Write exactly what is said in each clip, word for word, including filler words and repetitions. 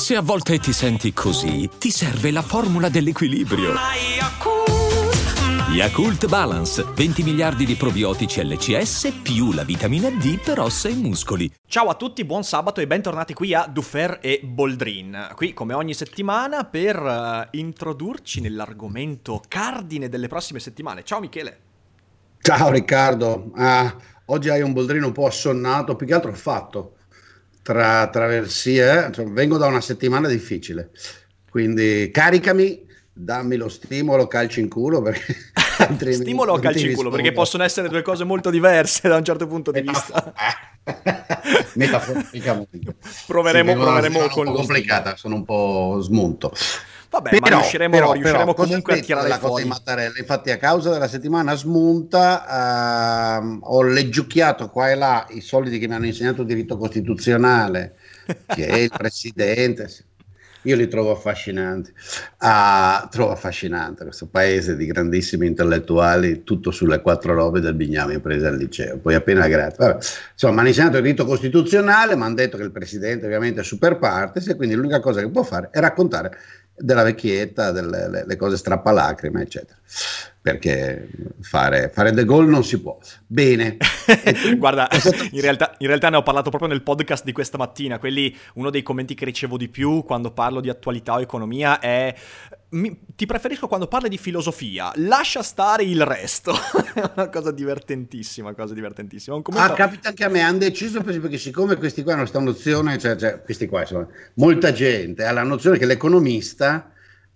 Se a volte ti senti così, ti serve la formula dell'equilibrio. Yakult Balance, venti miliardi di probiotici L C S più la vitamina D per ossa e muscoli. Ciao a tutti, buon sabato e bentornati qui a Dufer e Boldrin. Qui come ogni settimana per uh, introdurci nell'argomento cardine delle prossime settimane. Ciao Michele. Ciao Riccardo, ah, oggi hai un Boldrino un po' assonnato, più che altro fatto. Tra traversie, cioè, vengo da una settimana difficile, quindi caricami, dammi lo stimolo, calci in culo, perché stimolo o calci in culo, perché possono essere due cose molto diverse da un certo punto di vista. Metaforicamente proveremo, sì, proveremo sono con un po' complicata, sono un po' smunto. Vabbè, però, ma riusciremo, però, riusciremo però, comunque a tirare la fuori. Cosa di Mattarella. Infatti, a causa della settimana smunta, uh, ho leggiucchiato qua e là i soliti che mi hanno insegnato diritto costituzionale, che è il presidente. Io li trovo affascinanti. Uh, trovo affascinante questo paese di grandissimi intellettuali, tutto sulle quattro robe del Bignami prese al liceo. Poi appena grazie. Vabbè. Insomma, mi hanno insegnato il diritto costituzionale, mi hanno detto che il presidente ovviamente è super partes e quindi l'unica cosa che può fare è raccontare della vecchietta, delle le, le cose strappalacrime, eccetera. Perché fare, fare De Gaulle non si può. Bene. Guarda, in realtà, in realtà ne ho parlato proprio nel podcast di questa mattina. Quelli, uno dei commenti che ricevo di più quando parlo di attualità o economia è: mi, ti preferisco quando parli di filosofia, lascia stare il resto. È una cosa divertentissima, cosa divertentissima. Un commento... Ah, capita anche a me, hanno deciso perché siccome questi qua hanno questa nozione, cioè, cioè questi qua, insomma, molta gente ha la nozione che l'economista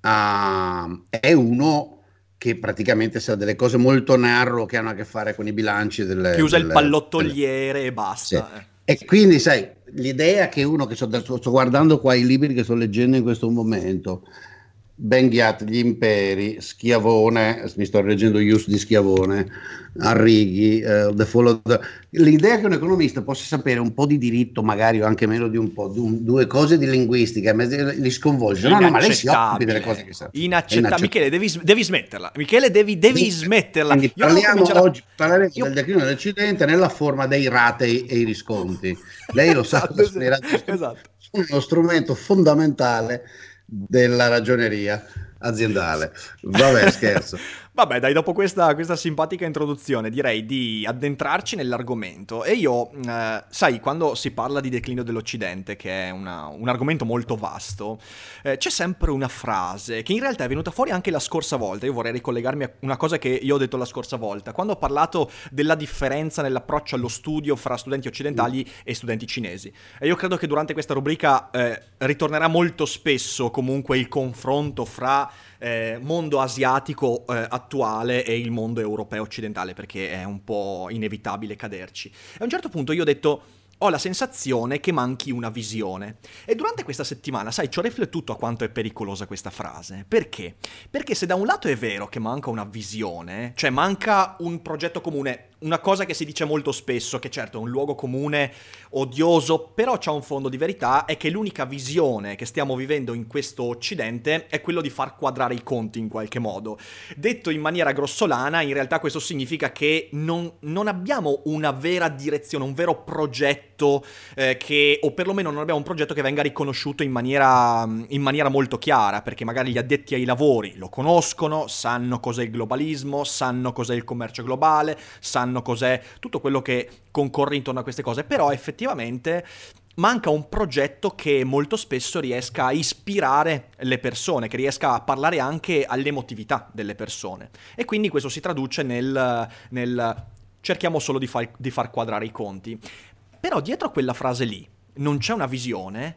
uh, è uno che praticamente sa delle cose molto narro che hanno a che fare con i bilanci delle, che usa delle, il pallottoliere delle... e basta. Sì. E quindi sai, l'idea che uno che sto, sto guardando qua i libri che sto leggendo in questo momento, Benguiat, Gli imperi, Schiavone, mi sto leggendo Ius di Schiavone, Arrighi, uh, The Fall of the... l'idea che un economista possa sapere un po' di diritto, magari o anche meno di un po', du- due cose di linguistica, li sconvolge. No, no, ma lei si occupi delle cose che sa. Inaccettabile. Michele, devi, devi smetterla. Michele, devi, devi smetterla. Quindi parliamo oggi, parleremo Io... del declino dell'Occidente nella forma dei ratei e i risconti. Lei lo sa, esatto, esatto. Uno strumento fondamentale della ragioneria aziendale. Vabbè, scherzo. Vabbè, dai, dopo questa, questa simpatica introduzione direi di addentrarci nell'argomento. E io, eh, sai, quando si parla di declino dell'Occidente, che è una, un argomento molto vasto, eh, c'è sempre una frase che in realtà è venuta fuori anche la scorsa volta. Io vorrei ricollegarmi a una cosa che io ho detto la scorsa volta, quando ho parlato della differenza nell'approccio allo studio fra studenti occidentali mm. e studenti cinesi. E io credo che durante questa rubrica eh, ritornerà molto spesso comunque il confronto fra Eh, mondo asiatico eh, attuale e il mondo europeo occidentale, perché è un po' inevitabile caderci. E a un certo punto io ho detto: ho la sensazione che manchi una visione. E durante questa settimana, sai, ci ho riflettuto a quanto è pericolosa questa frase. Perché? Perché se da un lato è vero che manca una visione, cioè manca un progetto comune, una cosa che si dice molto spesso, che certo è un luogo comune odioso, però c'ha un fondo di verità, è che l'unica visione che stiamo vivendo in questo Occidente è quello di far quadrare i conti in qualche modo. Detto in maniera grossolana, in realtà questo significa che non, non abbiamo una vera direzione, un vero progetto eh, che, o perlomeno non abbiamo un progetto che venga riconosciuto in maniera, in maniera molto chiara, perché magari gli addetti ai lavori lo conoscono, sanno cos'è il globalismo, sanno cos'è il commercio globale, sanno cos'è tutto quello che concorre intorno a queste cose, però effettivamente manca un progetto che molto spesso riesca a ispirare le persone, che riesca a parlare anche all'emotività delle persone, e quindi questo si traduce nel, nel cerchiamo solo di far, di far quadrare i conti. Però dietro a quella frase lì non c'è una visione,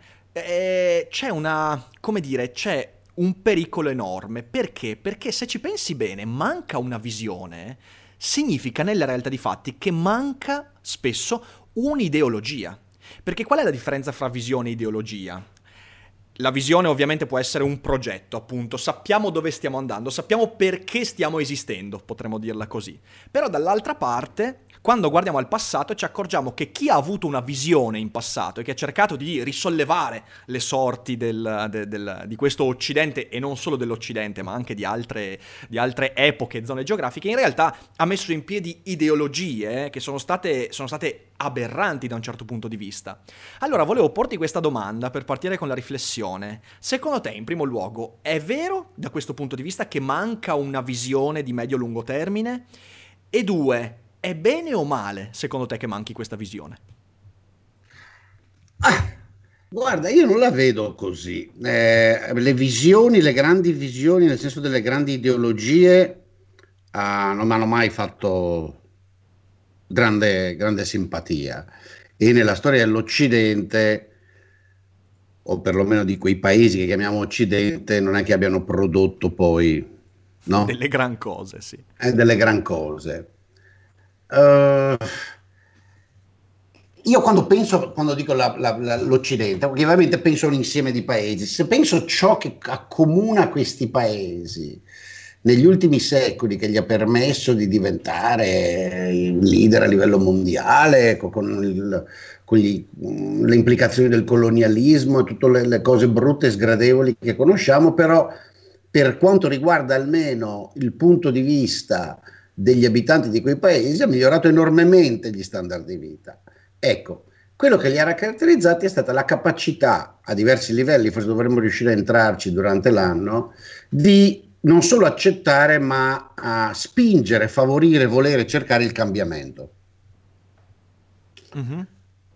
eh, c'è una, come dire, c'è un pericolo enorme. Perché? Perché se ci pensi bene, manca una visione, significa nella realtà di fatti che manca spesso un'ideologia. Perché qual è la differenza fra visione e ideologia? La visione ovviamente può essere un progetto, appunto, sappiamo dove stiamo andando, sappiamo perché stiamo esistendo, potremmo dirla così. Però dall'altra parte, quando guardiamo al passato ci accorgiamo che chi ha avuto una visione in passato e che ha cercato di risollevare le sorti del, del, del, di questo Occidente, e non solo dell'Occidente ma anche di altre, di altre epoche, zone geografiche, in realtà ha messo in piedi ideologie che sono state, sono state aberranti da un certo punto di vista. Allora volevo porti questa domanda per partire con la riflessione. visione, secondo te, in primo luogo, è vero da questo punto di vista che manca una visione di medio-lungo termine? E due, è bene o male, secondo te, che manchi questa visione? Ah, guarda, io non la vedo così. Eh, le visioni, le grandi visioni, nel senso delle grandi ideologie, ah, non mi hanno mai fatto grande, grande simpatia. E nella storia dell'Occidente, o perlomeno di quei paesi che chiamiamo Occidente, non è che abbiano prodotto poi, no? Delle gran cose, sì. Eh, delle gran cose. Uh, io quando penso, quando dico la, la, la, l'Occidente, ovviamente penso a un insieme di paesi. Se penso a ciò che accomuna questi paesi negli ultimi secoli, che gli ha permesso di diventare il leader a livello mondiale, con, il, con gli, le implicazioni del colonialismo e tutte le, le cose brutte e sgradevoli che conosciamo, però per quanto riguarda almeno il punto di vista degli abitanti di quei paesi, ha migliorato enormemente gli standard di vita. Ecco, quello che li ha caratterizzati è stata la capacità, a diversi livelli, forse dovremmo riuscire a entrarci durante l'anno, di non solo accettare, ma a spingere, favorire, volere, cercare il cambiamento. Mm-hmm.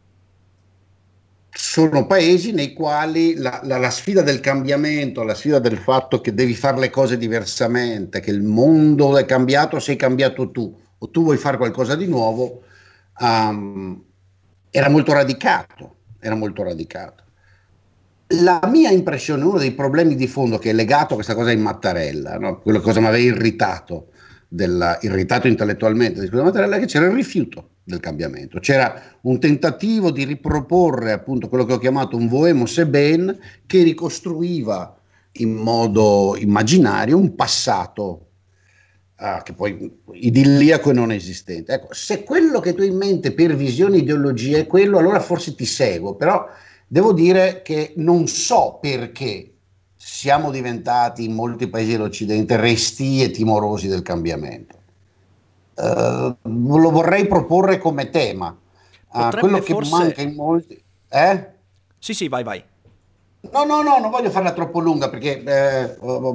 Sono paesi nei quali la, la, la sfida del cambiamento, la sfida del fatto che devi fare le cose diversamente, che il mondo è cambiato, sei cambiato tu, o tu vuoi fare qualcosa di nuovo, um, era molto radicato, era molto radicato. La mia impressione, uno dei problemi di fondo che è legato a questa cosa in Mattarella, no? Quello cosa mi aveva irritato, della, irritato intellettualmente di Mattarella, è che c'era il rifiuto del cambiamento, c'era un tentativo di riproporre appunto quello che ho chiamato un Voemos e Ben, che ricostruiva in modo immaginario un passato uh, che poi idilliaco e non esistente. Ecco, se quello che tu hai in mente per visione e ideologia è quello, allora forse ti seguo, però devo dire che non so perché siamo diventati in molti paesi dell'Occidente restii e timorosi del cambiamento. Uh, lo vorrei proporre come tema. Uh, quello che forse... manca in molti... Eh? Sì, sì, vai, vai. No, no, no, non voglio farla troppo lunga perché eh,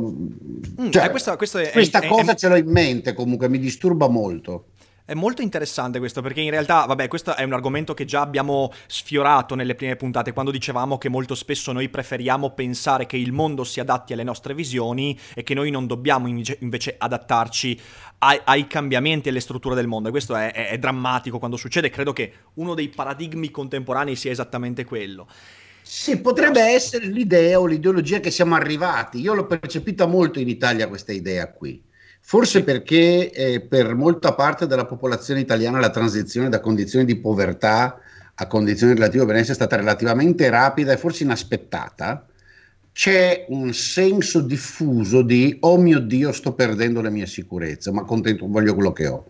mm, cioè, eh, questo, questo è, questa è, cosa è... ce l'ho in mente, comunque mi disturba molto. È molto interessante questo, perché in realtà, vabbè, questo è un argomento che già abbiamo sfiorato nelle prime puntate, quando dicevamo che molto spesso noi preferiamo pensare che il mondo si adatti alle nostre visioni e che noi non dobbiamo invece adattarci ai, ai cambiamenti e alle strutture del mondo. E questo è, è, è drammatico quando succede. Credo che uno dei paradigmi contemporanei sia esattamente quello. Sì, potrebbe Però... essere l'idea o l'ideologia che siamo arrivati. Io l'ho percepita molto in Italia questa idea qui. Forse perché eh, per molta parte della popolazione italiana la transizione da condizioni di povertà a condizioni di relativo benessere è stata relativamente rapida e forse inaspettata. C'è un senso diffuso di oh mio Dio, sto perdendo le mie sicurezze, ma contento, voglio quello che ho.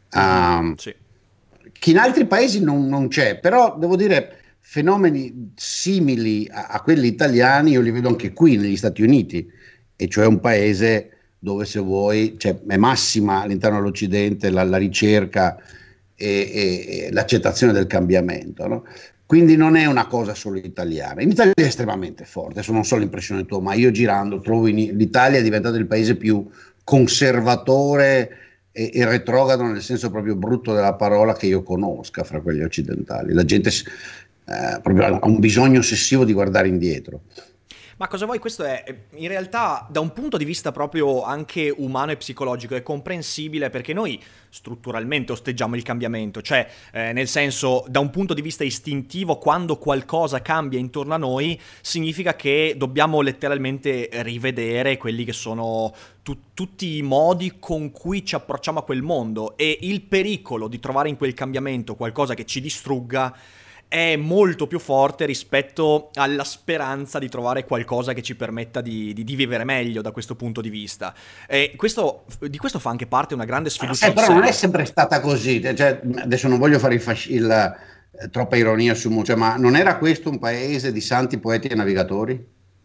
Um, sì. Che in altri paesi non, non c'è, però devo dire fenomeni simili a, a quelli italiani io li vedo anche qui negli Stati Uniti, e cioè un paese dove, se vuoi, cioè, è massima all'interno dell'Occidente la, la ricerca e, e, e l'accettazione del cambiamento, no? Quindi non è una cosa solo italiana. In Italia è estremamente forte, adesso non so l'impressione tua, ma io girando trovo in, l'Italia è diventato il paese più conservatore e, e retrogrado nel senso proprio brutto della parola che io conosca fra quelli occidentali. La gente eh, proprio ha un bisogno ossessivo di guardare indietro. Ma cosa vuoi? Questo è, in realtà, da un punto di vista proprio anche umano e psicologico, è comprensibile, perché noi strutturalmente osteggiamo il cambiamento, cioè eh, nel senso, da un punto di vista istintivo, quando qualcosa cambia intorno a noi, significa che dobbiamo letteralmente rivedere quelli che sono tu- tutti i modi con cui ci approcciamo a quel mondo, e il pericolo di trovare in quel cambiamento qualcosa che ci distrugga è molto più forte rispetto alla speranza di trovare qualcosa che ci permetta di, di, di vivere meglio da questo punto di vista. E questo, di questo fa anche parte una grande sfiducia. Eh, però non è sempre stata così, cioè, adesso non voglio fare il, fasc- il eh, troppa ironia su, cioè, ma non era questo un paese di santi, poeti e navigatori?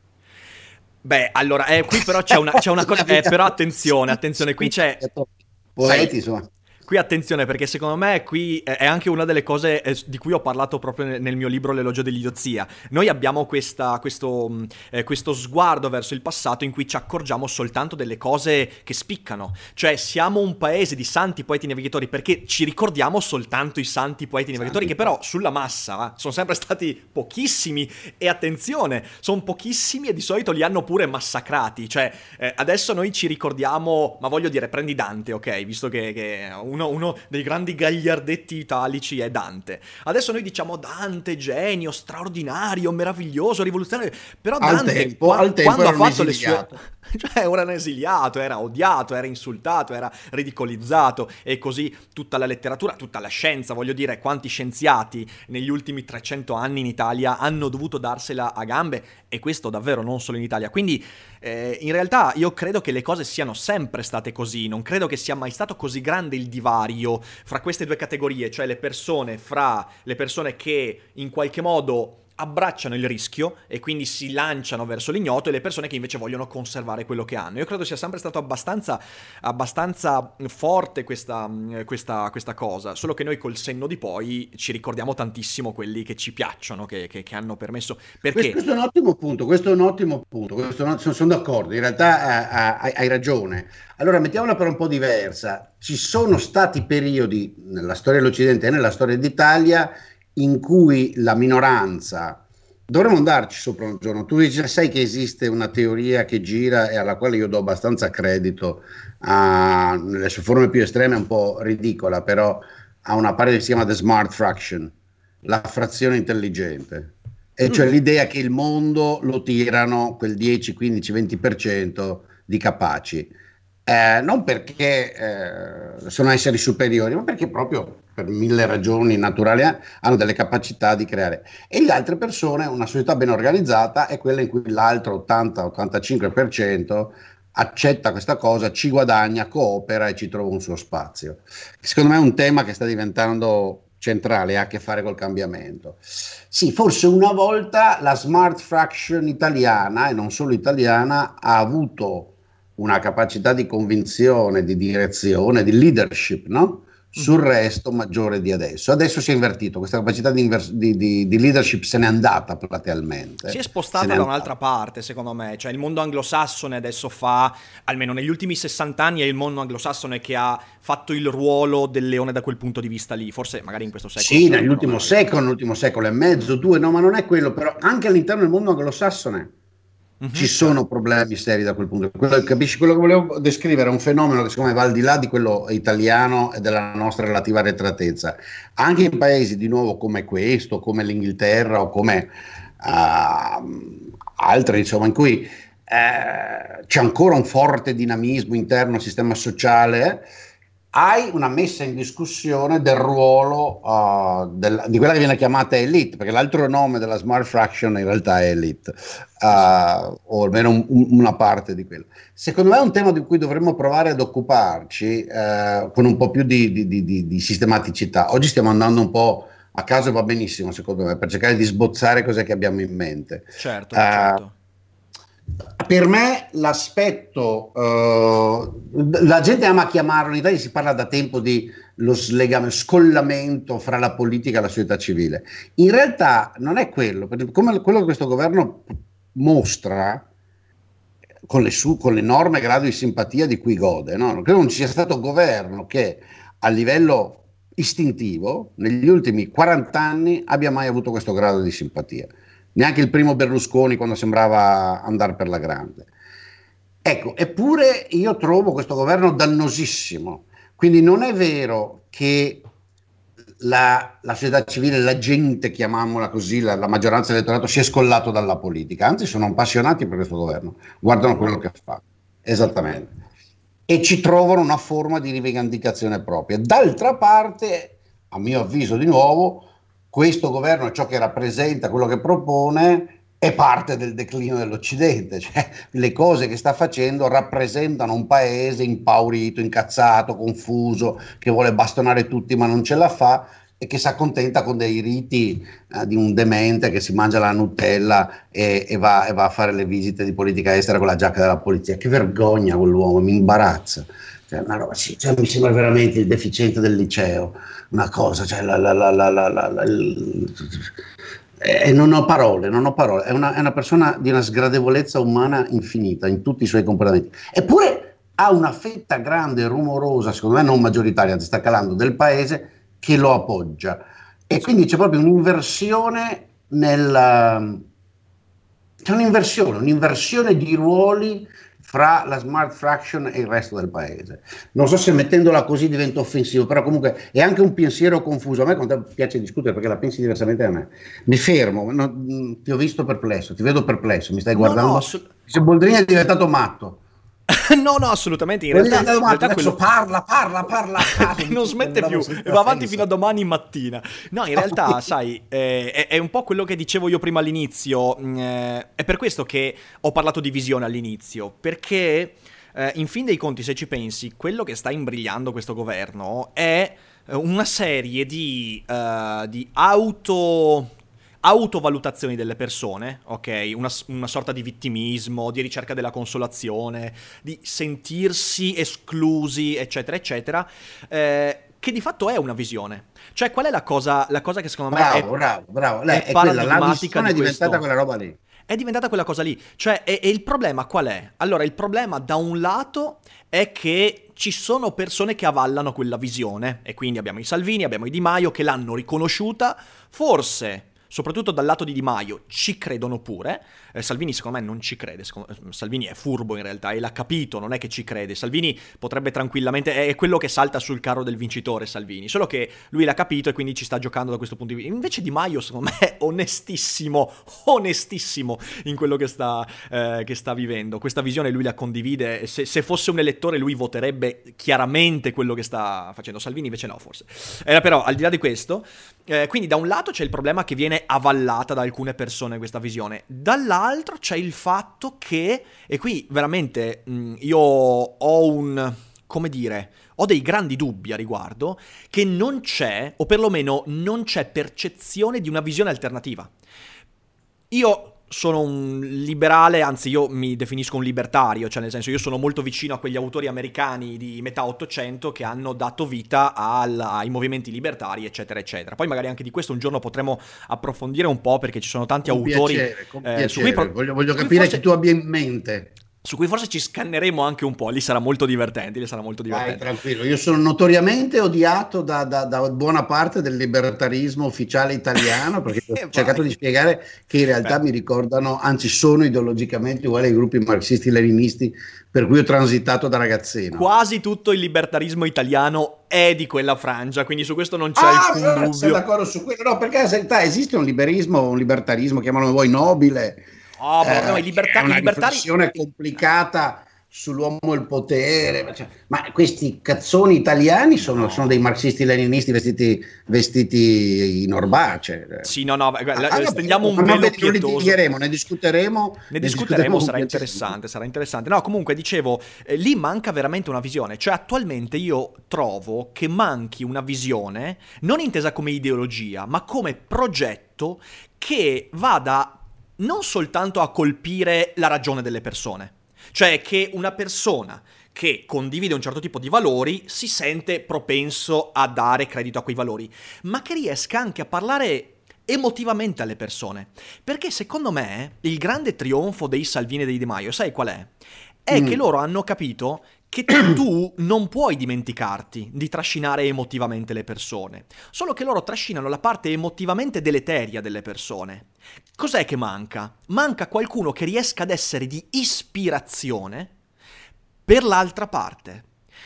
Beh, allora, eh, qui però c'è una, c'è una cosa, eh, però attenzione, attenzione, qui c'è... Poeti, insomma. Qui attenzione, perché secondo me qui è anche una delle cose di cui ho parlato proprio nel mio libro L'elogio dell'idiozia. Noi abbiamo questa, questo, eh, questo sguardo verso il passato in cui ci accorgiamo soltanto delle cose che spiccano. Cioè siamo un paese di santi poeti navigatori perché ci ricordiamo soltanto i santi poeti navigatori, che però sulla massa sono sempre stati pochissimi, e attenzione, sono pochissimi e di solito li hanno pure massacrati. Cioè eh, adesso noi ci ricordiamo, ma voglio dire, prendi Dante, ok? Visto che... che Uno, uno dei grandi gagliardetti italici è Dante. Adesso noi diciamo Dante, genio, straordinario, meraviglioso, rivoluzionario. Però al Dante, tempo, qua, al tempo quando ha fatto esiliato. le sue... Cioè era un esiliato, era odiato, era insultato, era ridicolizzato, e così tutta la letteratura, tutta la scienza, voglio dire, quanti scienziati negli ultimi trecento anni in Italia hanno dovuto darsela a gambe, e questo davvero non solo in Italia. Quindi eh, in realtà io credo che le cose siano sempre state così, non credo che sia mai stato così grande il divario fra queste due categorie, cioè le persone, fra le persone che in qualche modo abbracciano il rischio e quindi si lanciano verso l'ignoto, e le persone che invece vogliono conservare quello che hanno. Io credo sia sempre stato abbastanza, abbastanza forte questa, questa, questa cosa, solo che noi col senno di poi ci ricordiamo tantissimo quelli che ci piacciono, che, che, che hanno permesso. Perché? Questo è un ottimo punto, questo è un ottimo punto, questo è un, sono, sono d'accordo, in realtà hai, hai ragione. Allora mettiamola però un po' diversa. Ci sono stati periodi nella storia dell'Occidente e nella storia d'Italia in cui la minoranza, dovremmo andarci sopra un giorno. Tu dici, sai che esiste una teoria che gira e alla quale io do abbastanza credito, uh, nelle sue forme più estreme è un po' ridicola, però ha una parte che si chiama The Smart Fraction, la frazione intelligente, e cioè mm. l'idea che il mondo lo tirano quel dieci, quindici, venti per cento di capaci. Eh, non perché eh, sono esseri superiori, ma perché proprio per mille ragioni naturali hanno delle capacità di creare. E le altre persone, una società ben organizzata è quella in cui l'altro ottanta ottantacinque per cento accetta questa cosa, ci guadagna, coopera e ci trova un suo spazio. Secondo me è un tema che sta diventando centrale, ha a che fare col cambiamento. Sì, forse una volta la smart fraction italiana, e non solo italiana, ha avuto una capacità di convinzione, di direzione, di leadership, no? Sul resto maggiore di adesso. Adesso si è invertito, questa capacità di, inver- di, di, di leadership se n'è andata platealmente. Si è spostata da un'altra parte, secondo me. Cioè il mondo anglosassone adesso fa, almeno negli ultimi sessanta anni, è il mondo anglosassone che ha fatto il ruolo del leone da quel punto di vista lì. Forse magari in questo secolo. Sì, nell'ultimo secolo, nell'ultimo secolo e mezzo, due, no, ma non è quello, però anche all'interno del mondo anglosassone Mm-hmm. ci sono problemi seri da quel punto. Quello, capisci, quello che volevo descrivere è un fenomeno che secondo me va al di là di quello italiano e della nostra relativa arretratezza. Anche in paesi di nuovo come questo, come l'Inghilterra o come uh, altri, insomma, in cui uh, c'è ancora un forte dinamismo interno al sistema sociale, hai una messa in discussione del ruolo uh, del, di quella che viene chiamata elite, perché l'altro nome della smart fraction in realtà è elite, uh, o almeno un, un, una parte di quello. Secondo me è un tema di cui dovremmo provare ad occuparci uh, con un po' più di, di, di, di sistematicità. Oggi stiamo andando un po' a caso, va benissimo secondo me, per cercare di sbozzare cos'è che abbiamo in mente. Certo, uh, certo. Per me l'aspetto, uh, la gente ama chiamarlo, in Italia si parla da tempo di lo slegamento, scollamento fra la politica e la società civile. In realtà non è quello, perché come quello che questo governo mostra, con, le su, con l'enorme grado di simpatia di cui gode, no? Credo non ci sia stato governo che a livello istintivo negli ultimi quaranta anni abbia mai avuto questo grado di simpatia. Neanche il primo Berlusconi, quando sembrava andare per la grande. Ecco, eppure io trovo questo governo dannosissimo. Quindi non è vero che la, la società civile, la gente, chiamiamola così, la, la maggioranza dell'elettorato si è scollato dalla politica, anzi sono appassionati per questo governo, guardano quello che fa, esattamente, e ci trovano una forma di rivendicazione propria. D'altra parte, a mio avviso di nuovo, questo governo, ciò che rappresenta, quello che propone, è parte del declino dell'Occidente, cioè le cose che sta facendo rappresentano un paese impaurito, incazzato, confuso, che vuole bastonare tutti ma non ce la fa e che si accontenta con dei riti eh, di un demente che si mangia la Nutella e, e, va, e va a fare le visite di politica estera con la giacca della polizia. Che vergogna quell'uomo, mi imbarazza. Cioè, una roba, sì, cioè, mi sembra veramente il deficiente del liceo, una cosa, cioè, la, la, la, la, la, la, la, il... E non ho parole, non ho parole. È una, è una persona di una sgradevolezza umana infinita in tutti i suoi comportamenti. Eppure ha una fetta grande e rumorosa, secondo me non maggioritaria, sta calando, del paese che lo appoggia. E quindi c'è proprio un'inversione nel... C'è un'inversione, un'inversione di ruoli fra la smart fraction e il resto del paese. Non so se mettendola così diventa offensivo, però comunque è anche un pensiero confuso. A me con te piace discutere perché la pensi diversamente da me. Mi fermo, no, ti ho visto perplesso, ti vedo perplesso, mi stai guardando. No, no, assolut- se Boldrini è diventato matto. No, no, assolutamente. In realtà, in realtà quello... parla, parla, parla. Che non smette più, e va avanti fino a domani mattina. No, in realtà, sai, eh, è, è un po' quello che dicevo io prima all'inizio. Eh, è per questo che ho parlato di visione all'inizio. Perché, eh, in fin dei conti, se ci pensi, quello che sta imbrigliando questo governo è una serie di, uh, di auto... autovalutazioni delle persone, ok? Una, una sorta di vittimismo, di ricerca della consolazione, di sentirsi esclusi, eccetera, eccetera, eh, che di fatto è una visione. Cioè, qual è la cosa, la cosa che secondo bravo, me è bravo, bravo. Lei è, è quella, la visione è diventata quella roba lì. È diventata quella cosa lì. Cioè, e, e il problema qual è? Allora, il problema da un lato è che ci sono persone che avallano quella visione, e quindi abbiamo i Salvini, abbiamo i Di Maio che l'hanno riconosciuta, forse... soprattutto dal lato di Di Maio, ci credono pure. Eh, Salvini secondo me non ci crede, secondo, Salvini è furbo in realtà e l'ha capito, non è che ci crede. Salvini potrebbe tranquillamente, è quello che salta sul carro del vincitore Salvini, solo che lui l'ha capito e quindi ci sta giocando da questo punto di vista. Invece Di Maio secondo me è onestissimo, onestissimo in quello che sta, eh, che sta vivendo. Questa visione lui la condivide, se, se fosse un elettore lui voterebbe chiaramente quello che sta facendo. Salvini invece no, forse. Eh, però al di là di questo, eh, quindi da un lato c'è il problema che viene avallata da alcune persone questa visione, dall'altro c'è il fatto che, e qui veramente mh, io ho un, come dire, ho dei grandi dubbi a riguardo, che non c'è, o perlomeno non c'è percezione di una visione alternativa. Io sono un liberale, anzi io mi definisco un libertario, cioè nel senso io sono molto vicino a quegli autori americani di metà Ottocento che hanno dato vita al, ai movimenti libertari, eccetera, eccetera. Poi magari anche di questo un giorno potremo approfondire un po' perché ci sono tanti con autori... Piacere, con eh, piacere. Su cui pro- voglio, voglio su capire forse... che tu abbia in mente. Su cui forse ci scanneremo anche un po', lì sarà molto divertente, lì sarà molto divertente. Vai, tranquillo, io sono notoriamente odiato da, da, da buona parte del libertarismo ufficiale italiano, perché ho cercato di spiegare che in realtà Beh. mi ricordano, anzi sono ideologicamente uguali ai gruppi marxisti-leninisti per cui ho transitato da ragazzino. Quasi tutto il libertarismo italiano è di quella frangia, quindi su questo non c'è ah, alcun no, dubbio. Sono d'accordo su quello, no, perché in realtà esiste un liberismo, un libertarismo, chiamalo voi, nobile. Oh, eh, no, i libertari, è una i libertari... riflessione complicata sull'uomo e il potere, cioè, ma questi cazzoni italiani sono, no. sono dei marxisti-leninisti vestiti, vestiti in orbace. Sì, no, no, guarda, ah, stendiamo un velo pietoso. Ne litigheremo, ne discuteremo. Ne, ne discuteremo, sarà interessante, sarà interessante. No, comunque, dicevo, eh, lì manca veramente una visione. Cioè, attualmente io trovo che manchi una visione, non intesa come ideologia, ma come progetto che vada non soltanto a colpire la ragione delle persone. Cioè che una persona che condivide un certo tipo di valori si sente propenso a dare credito a quei valori, ma che riesca anche a parlare emotivamente alle persone. Perché secondo me il grande trionfo dei Salvini e dei Di Maio, sai qual è? È mm. che loro hanno capito che tu non puoi dimenticarti di trascinare emotivamente le persone, solo che loro trascinano la parte emotivamente deleteria delle persone. Cos'è che manca? Manca qualcuno che riesca ad essere di ispirazione per l'altra parte.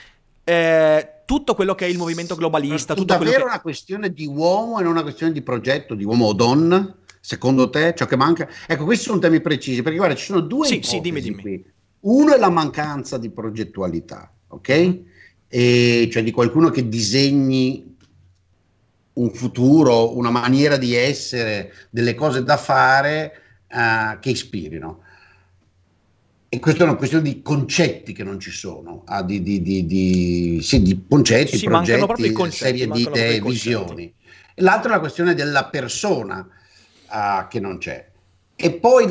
Eh, tutto quello che è il movimento globalista... Tu tutto davvero quello che... è una questione di uomo e non una questione di progetto, di uomo o donna? Secondo te ciò che manca? Ecco, questi sono temi precisi, perché guarda, ci sono due sì, ipotesi sì, dimmi, dimmi. qui. Uno è la mancanza di progettualità, ok? Mm. E cioè di qualcuno che disegni un futuro, una maniera di essere, delle cose da fare uh, che ispirino. E questa è una questione di concetti che non ci sono, ah, di, di, di, di, sì, di concetti, sì, progetti, concetti, serie di idee, visioni. L'altra è la questione della persona uh, che non c'è. E poi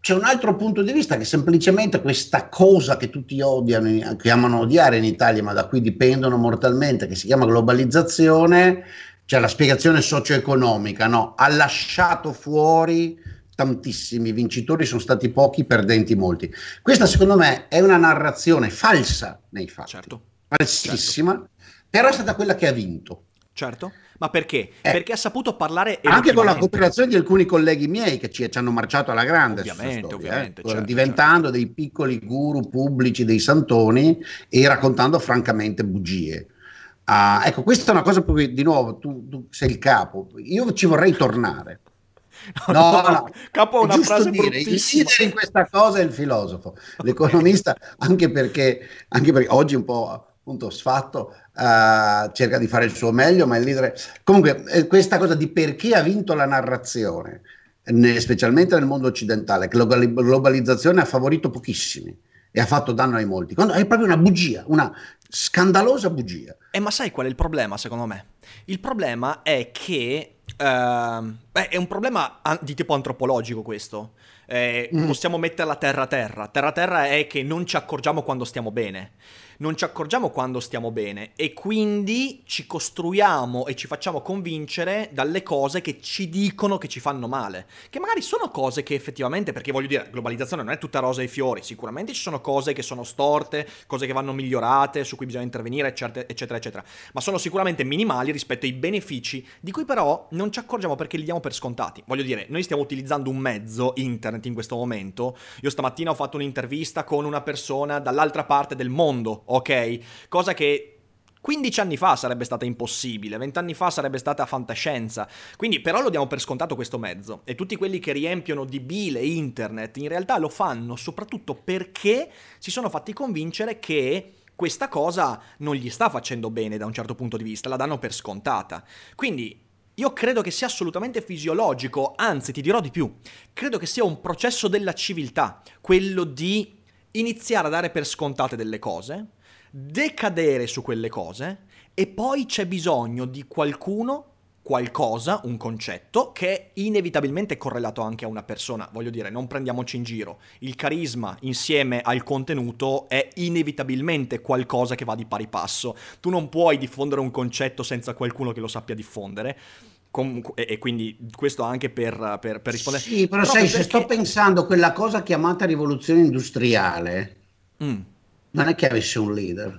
c'è un altro punto di vista, che semplicemente questa cosa che tutti odiano, che amano odiare in Italia, ma da cui dipendono mortalmente, che si chiama globalizzazione, cioè la spiegazione socio-economica, no? Ha lasciato fuori tantissimi vincitori, sono stati pochi, perdenti molti. Questa secondo me è una narrazione falsa nei fatti, certo, falsissima, certo. Però è stata quella che ha vinto. Certo, ma perché? Eh, Perché ha saputo parlare anche con la emotivamente. cooperazione di alcuni colleghi miei che ci, ci hanno marciato alla grande, Ovviamente, storia, ovviamente, eh? certo, diventando certo. dei piccoli guru pubblici, dei santoni, e raccontando francamente bugie. Ah, ecco, questa è una cosa per cui, di nuovo, tu, tu sei il capo, io ci vorrei tornare. No, No, no, no, no, capo è è una giusto frase dire, il bruttissima. leader in questa cosa è il filosofo, Ok. l'economista, anche perché, anche perché oggi un po' appunto sfatto, uh, cerca di fare il suo meglio, ma il leader... Comunque, eh, questa cosa di perché ha vinto la narrazione, ne- specialmente nel mondo occidentale, che la globali- globalizzazione ha favorito pochissimi e ha fatto danno ai molti, quando è proprio una bugia, una scandalosa bugia. Eh, ma sai qual è il problema, secondo me? Il problema è che... ehm, beh, è un problema an- di tipo antropologico questo. Eh, Mm. possiamo metterla terra a terra. Terra a terra è che non ci accorgiamo quando stiamo bene. Non ci accorgiamo quando stiamo bene e quindi ci costruiamo e ci facciamo convincere dalle cose che ci dicono che ci fanno male. Che magari sono cose che effettivamente, perché voglio dire, globalizzazione non è tutta rosa e fiori, sicuramente ci sono cose che sono storte, cose che vanno migliorate, su cui bisogna intervenire, eccetera, eccetera, eccetera. Ma sono sicuramente minimali rispetto ai benefici, di cui però non ci accorgiamo perché li diamo per scontati. Voglio dire, noi stiamo utilizzando un mezzo, internet, in questo momento. Io stamattina ho fatto un'intervista con una persona dall'altra parte del mondo, ok? Cosa che quindici anni fa sarebbe stata impossibile, venti anni fa sarebbe stata fantascienza. Quindi però lo diamo per scontato questo mezzo. E tutti quelli che riempiono di bile internet in realtà lo fanno soprattutto perché si sono fatti convincere che questa cosa non gli sta facendo bene da un certo punto di vista, la danno per scontata. Quindi io credo che sia assolutamente fisiologico, anzi ti dirò di più, credo che sia un processo della civiltà, quello di iniziare a dare per scontate delle cose, decadere su quelle cose e poi c'è bisogno di qualcuno, qualcosa, un concetto che è inevitabilmente correlato anche a una persona. Voglio dire, non prendiamoci in giro. Il carisma insieme al contenuto è inevitabilmente qualcosa che va di pari passo. Tu non puoi diffondere un concetto senza qualcuno che lo sappia diffondere. Comunque, e, e quindi questo anche per, per, per rispondere. Sì, però Proprio sai, se perché... sto pensando a quella cosa chiamata rivoluzione industriale, Mm. non è che avesse un leader.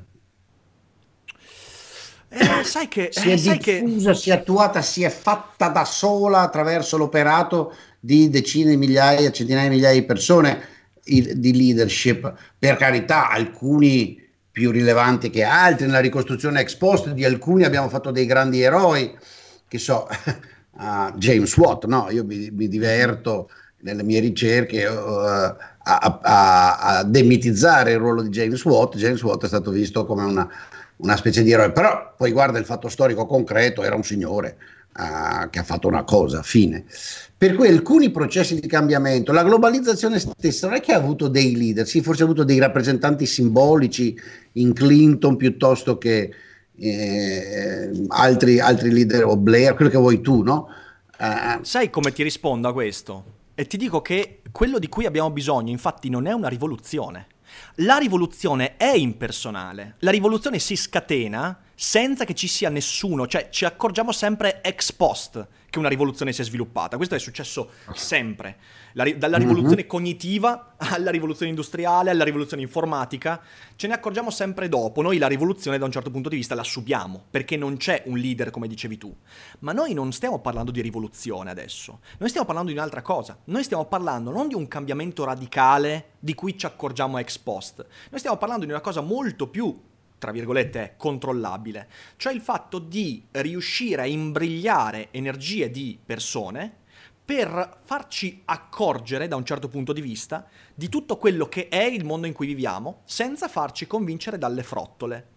Eh, sai che... Si Eh, è sai che... diffusa, si è attuata, si è fatta da sola attraverso l'operato di decine di migliaia, centinaia di migliaia di persone il- di leadership. Per carità, alcuni più rilevanti che altri, nella ricostruzione ex post di alcuni abbiamo fatto dei grandi eroi, che so, uh, James Watt, no? Io mi, mi diverto nelle mie ricerche uh, a, a- a demitizzare il ruolo di James Watt. James Watt è stato visto come una, una specie di eroe, però poi guarda il fatto storico concreto, era un signore uh, che ha fatto una cosa, fine. Per cui alcuni processi di cambiamento, la globalizzazione stessa non è che ha avuto dei leader, sì, forse ha avuto dei rappresentanti simbolici in Clinton piuttosto che eh, altri, altri leader, o Blair, quello che vuoi tu, no? Eh, Sai come ti rispondo a questo? E ti dico che quello di cui abbiamo bisogno, infatti, non è una rivoluzione. La rivoluzione è impersonale. La rivoluzione si scatena senza che ci sia nessuno, cioè ci accorgiamo sempre ex post che una rivoluzione si è sviluppata. Questo è successo sempre. La ri- dalla rivoluzione mhm. cognitiva alla rivoluzione industriale, alla rivoluzione informatica, ce ne accorgiamo sempre dopo. Noi la rivoluzione da un certo punto di vista la subiamo, perché non c'è un leader, come dicevi tu. Ma noi non stiamo parlando di rivoluzione adesso. Noi stiamo parlando di un'altra cosa. Noi stiamo parlando non di un cambiamento radicale di cui ci accorgiamo ex post. Noi stiamo parlando di una cosa molto più, tra virgolette, controllabile. Cioè il fatto di riuscire a imbrigliare energie di persone per farci accorgere, da un certo punto di vista, di tutto quello che è il mondo in cui viviamo, senza farci convincere dalle frottole.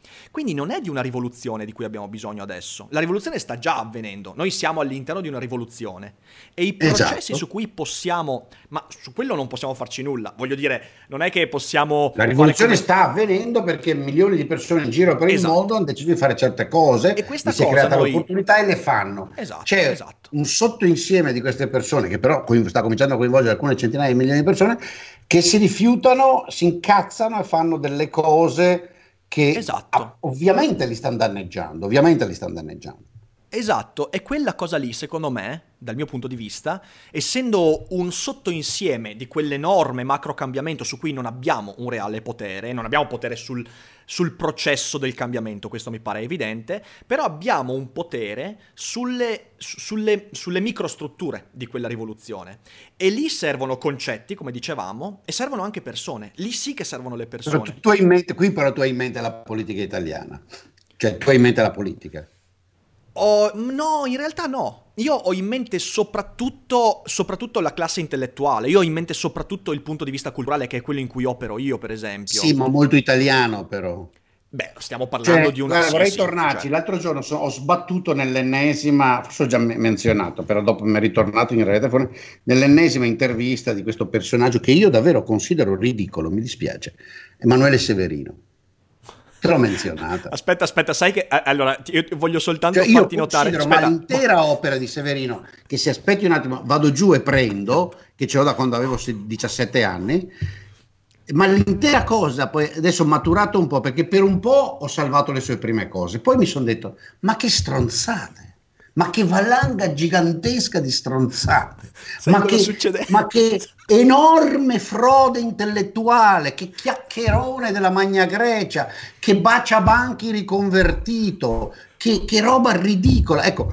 Quindi non è di una rivoluzione di cui abbiamo bisogno adesso. La rivoluzione sta già avvenendo. Noi siamo all'interno di una rivoluzione. E i processi Esatto. su cui possiamo... Ma su quello non possiamo farci nulla. Voglio dire, non è che possiamo... La rivoluzione come... sta avvenendo perché milioni di persone in giro per Esatto. il mondo hanno deciso di fare certe cose, E questa gli si è cosa creata noi... l'opportunità e le fanno. Esatto, C'è esatto. un sottoinsieme di queste persone, che però sta cominciando a coinvolgere alcune centinaia di milioni di persone, che si rifiutano, si incazzano e fanno delle cose che Esatto. ah, ovviamente li stanno danneggiando, ovviamente li stanno danneggiando. Esatto, e quella cosa lì, secondo me, dal mio punto di vista, essendo un sottoinsieme di quell'enorme macro cambiamento su cui non abbiamo un reale potere, non abbiamo potere sul, sul processo del cambiamento, questo mi pare evidente, però abbiamo un potere sulle, sulle, sulle microstrutture di quella rivoluzione. E lì servono concetti, come dicevamo, e servono anche persone. Lì sì che servono le persone. Però tu, tu hai in mente, qui però tu hai in mente la politica italiana, cioè tu hai in mente la politica. Oh, no, in realtà no. Io ho in mente soprattutto, soprattutto la classe intellettuale. Io ho in mente soprattutto il punto di vista culturale, che è quello in cui opero io, per esempio. Sì, ma molto italiano però. Beh, stiamo parlando Cioè, di una... guarda, sì, vorrei sì, tornarci. cioè. L'altro giorno so- ho sbattuto nell'ennesima, forse ho già me- menzionato, però dopo mi è ritornato in realtà, nell'ennesima intervista di questo personaggio che io davvero considero ridicolo, mi dispiace, Emanuele Severino. Te l'ho menzionata. Aspetta, aspetta, sai che... eh, Allora, io voglio soltanto Cioè, io farti notare... considero, Aspetta. ma l'intera opera di Severino, che si aspetti un attimo, vado giù e prendo, che ce l'ho da quando avevo diciassette anni, ma l'intera cosa, poi adesso ho maturato un po', perché per un po' ho salvato le sue prime cose, poi mi sono detto, ma che stronzate, ma che valanga gigantesca di stronzate, Sai ma cosa che, succede? ma che enorme frode intellettuale, che chiacchierone della Magna Grecia, che baciabanchi riconvertito, che, che roba ridicola. Ecco,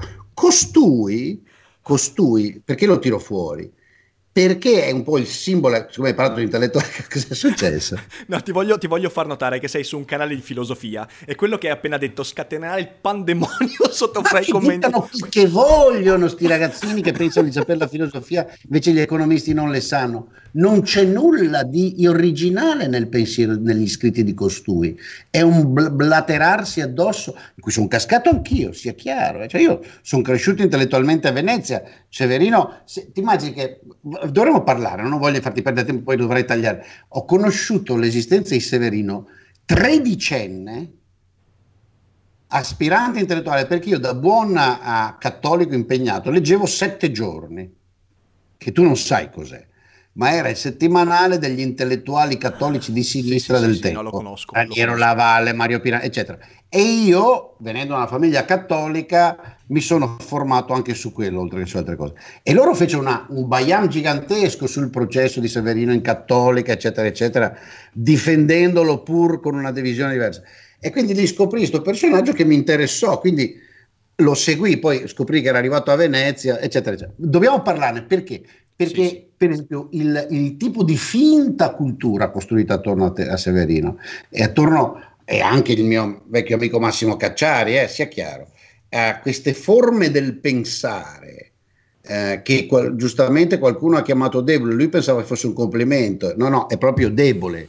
costui, costui, perché lo tiro fuori? Perché è un po' il simbolo, siccome hai parlato di intellettuale, cosa è successo? No, ti voglio, ti voglio far notare che sei su un canale di filosofia e quello che hai appena detto scatenerà il pandemonio sotto Ma fra i che commenti. dicono che vogliono sti ragazzini che pensano di sapere la filosofia, invece gli economisti non le sanno. Non c'è nulla di originale nel pensiero, negli scritti di costui. È un bl- blaterarsi addosso, in cui sono cascato anch'io, sia chiaro. eh. Cioè io sono cresciuto intellettualmente a Venezia. Severino, se, ti immagini che dovremmo parlare, non voglio farti perdere tempo, poi dovrei tagliare. Ho conosciuto l'esistenza di Severino tredicenne, aspirante intellettuale, perché io da buon a cattolico impegnato leggevo Sette Giorni, che tu non sai cos'è, ma era il settimanale degli intellettuali cattolici di sinistra sì, sì, del sì, tempo, no, lo conosco, lo Raniero conosco. Lavalle, Mario Pirani, eccetera. E io, venendo da una famiglia cattolica, mi sono formato anche su quello, oltre che su altre cose. E loro fecero una, un baiam gigantesco sul processo di Severino in cattolica, eccetera, eccetera, difendendolo pur con una divisione diversa. E quindi lì scoprì questo personaggio che mi interessò, quindi lo seguì, poi scoprì che era arrivato a Venezia, eccetera, eccetera. Dobbiamo parlarne perché? Perché, Sì, sì. per esempio, il, il tipo di finta cultura costruita attorno a, te, a Severino e attorno, e anche il mio vecchio amico Massimo Cacciari, eh, sia chiaro, a queste forme del pensare eh, che qual, giustamente qualcuno ha chiamato debole, lui pensava che fosse un complimento, no, no, è proprio debole.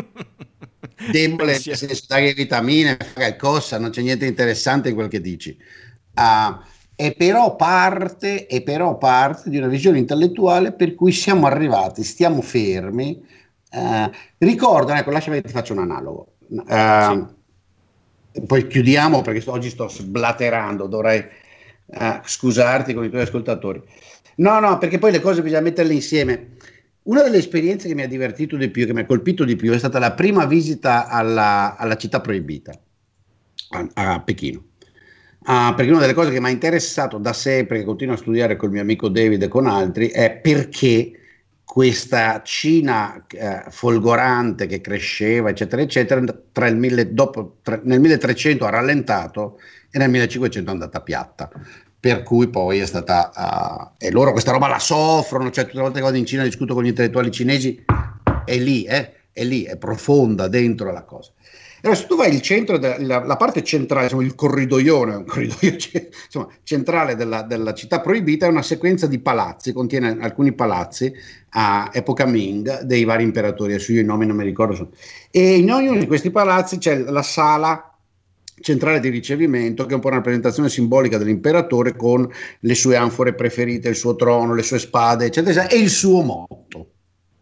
Debole nel senso, dare vitamine, fare cosa, non c'è niente interessante in quel che dici. Uh, è però parte, è però parte di una visione intellettuale per cui siamo arrivati, stiamo fermi. Uh, ricordano, ecco, lasciami che ti faccio un analogo. Uh, sì. Poi chiudiamo perché oggi sto sblaterando, dovrei uh, scusarti con i tuoi ascoltatori. No, no, perché poi le cose bisogna metterle insieme. Una delle esperienze che mi ha divertito di più, che mi ha colpito di più, è stata la prima visita alla, alla città proibita, a, a Pechino. Uh, perché una delle cose che mi ha interessato da sempre, che continuo a studiare col mio amico David e con altri, è perché questa Cina eh, folgorante che cresceva, eccetera, eccetera, tra il mille, dopo, tra, nel milletrecento ha rallentato e nel millecinquecento è andata piatta. Per cui poi è stata, uh, e loro questa roba la soffrono, cioè tutte le volte che vado in Cina discuto con gli intellettuali cinesi, è lì, eh, è lì, è profonda dentro la cosa. Allora, se tu vai il centro, de- la, la parte centrale, insomma, il corridoione, un corridoio c- insomma, centrale della, della città proibita, è una sequenza di palazzi, contiene alcuni palazzi a epoca Ming dei vari imperatori, adesso io i nomi non mi ricordo, e in ognuno di questi palazzi c'è la sala centrale di ricevimento, che è un po' una rappresentazione simbolica dell'imperatore con le sue anfore preferite, il suo trono, le sue spade, eccetera, eccetera, e il suo motto.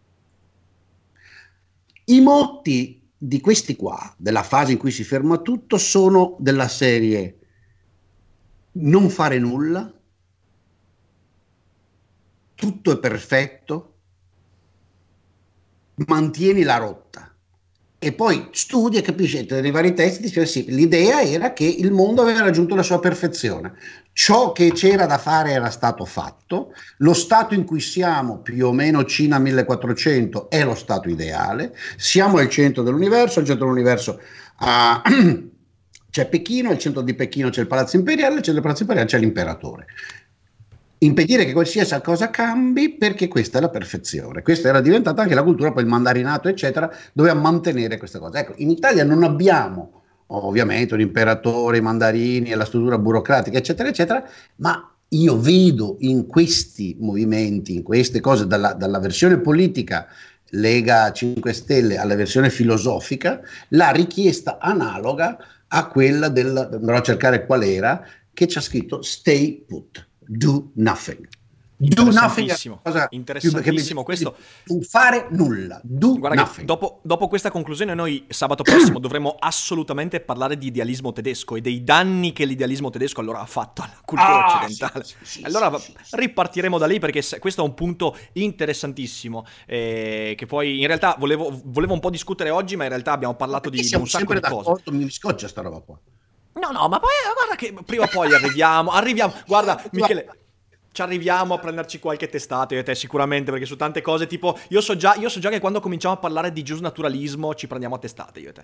I motti di questi qua, della fase in cui si ferma tutto, sono della serie: non fare nulla, tutto è perfetto, mantieni la rotta. E poi studi e capisci nei vari testi, dice, sì, l'idea era che il mondo aveva raggiunto la sua perfezione, ciò che c'era da fare era stato fatto, lo stato in cui siamo, più o meno Cina millequattrocento, è lo stato ideale, siamo al centro dell'universo, al centro dell'universo uh, c'è Pechino, al centro di Pechino c'è il Palazzo Imperiale, al centro del Palazzo Imperiale c'è l'imperatore. Impedire che qualsiasi cosa cambi, perché questa è la perfezione. Questa era diventata anche la cultura, poi il mandarinato eccetera doveva mantenere questa cosa. Ecco, in Italia non abbiamo ovviamente un imperatore, i mandarini e la struttura burocratica eccetera eccetera, ma io vedo in questi movimenti, in queste cose, dalla, dalla versione politica Lega cinque Stelle alla versione filosofica, la richiesta analoga a quella del, andrò a cercare qual era, che c'è scritto stay put. Do nothing. Do nothing. Cosa interessantissimo questo. Non fare nulla. Do Guarda nothing. Che dopo, dopo questa conclusione noi sabato prossimo dovremo assolutamente parlare di idealismo tedesco e dei danni che l'idealismo tedesco allora ha fatto alla cultura ah, occidentale. Sì, sì, allora sì, sì, ripartiremo da lì, perché questo è un punto interessantissimo eh, che poi in realtà volevo, volevo un po' discutere oggi, ma in realtà abbiamo parlato di, di un sacco di cose. Mi scoccia sta roba qua. No, no, ma poi guarda che prima o poi arriviamo, arriviamo, guarda Michele, ci arriviamo a prenderci qualche testata io e te sicuramente, perché su tante cose tipo, io so già, io so già che quando cominciamo a parlare di giusnaturalismo ci prendiamo a testate io e te.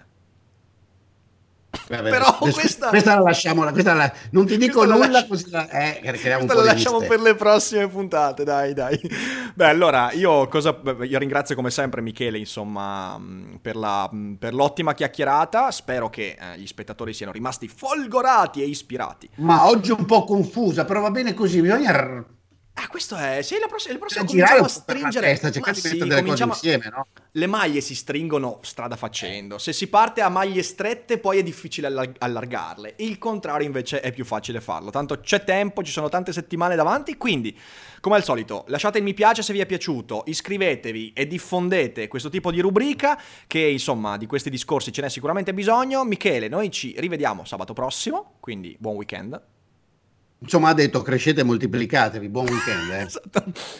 Vabbè, però questa, questa... questa la lasciamo, questa la, non ti dico nulla la... così la, eh, creiamo un questa po' la di lasciamo mistero. per le prossime puntate, dai dai. Beh, allora io cosa io ringrazio come sempre Michele, insomma, per la per l'ottima chiacchierata. Spero che eh, gli spettatori siano rimasti folgorati e ispirati. Ma oggi un po' confusa, però va bene così, bisogna Ah, questo è. Sì, la prossima, la prossima girare cominciamo a stringere. Testa, cercare di mettere delle cominciamo... cose insieme, no? Le maglie si stringono strada facendo. Se si parte a maglie strette, poi è difficile allar- allargarle. Il contrario, invece, è più facile farlo. Tanto c'è tempo, ci sono tante settimane davanti. Quindi, come al solito, lasciate il mi piace se vi è piaciuto, iscrivetevi e diffondete questo tipo di rubrica. Che insomma, di questi discorsi ce n'è sicuramente bisogno. Michele, noi ci rivediamo sabato prossimo. Quindi, buon weekend. Insomma, ha detto crescete e moltiplicatevi, buon weekend. Eh. Esatto.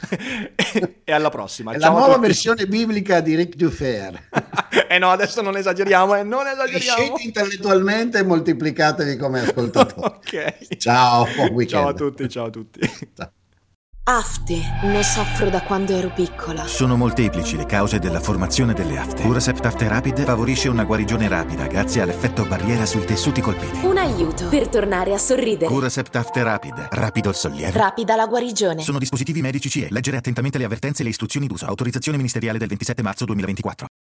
E alla prossima. È Ciao la nuova a tutti. Versione biblica di Ric Dufer. Eh no, adesso non esageriamo, eh, non esageriamo. Crescete intellettualmente e moltiplicatevi come ascoltatori. Ok. Ciao, buon weekend. Ciao a tutti, ciao a tutti. Ciao. Afte, ne soffro da quando ero piccola. Sono molteplici le cause della formazione delle afte. Curacept Afte Rapid favorisce una guarigione rapida grazie all'effetto barriera sui tessuti colpiti. Un aiuto per tornare a sorridere. Curacept Afte Rapid, rapido il sollievo. Rapida la guarigione. Sono dispositivi medici C E. Leggere attentamente le avvertenze e le istruzioni d'uso. Autorizzazione ministeriale del ventisette marzo duemilaventiquattro.